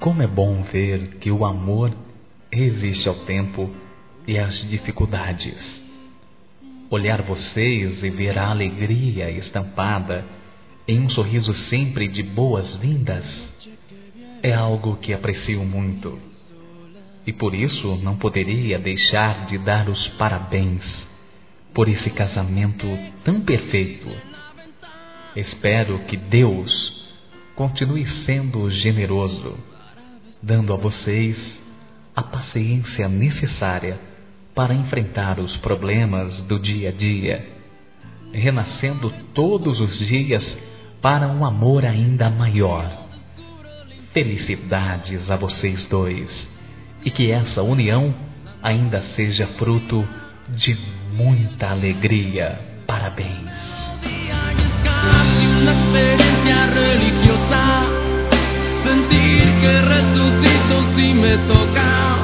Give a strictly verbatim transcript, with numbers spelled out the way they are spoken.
como é bom ver que o amor resiste ao tempo e às dificuldades. Olhar vocês e ver a alegria estampada em um sorriso sempre de boas-vindas é algo que aprecio muito. E por isso não poderia deixar de dar os parabéns por esse casamento tão perfeito. Espero que Deus continue sendo generoso, dando a vocês a paciência necessária para enfrentar os problemas do dia a dia, renascendo todos os dias para um amor ainda maior. Felicidades a vocês dois, e que essa união ainda seja fruto de muita alegria. Parabéns. Una experiencia religiosa, sentir que resucito si me toca.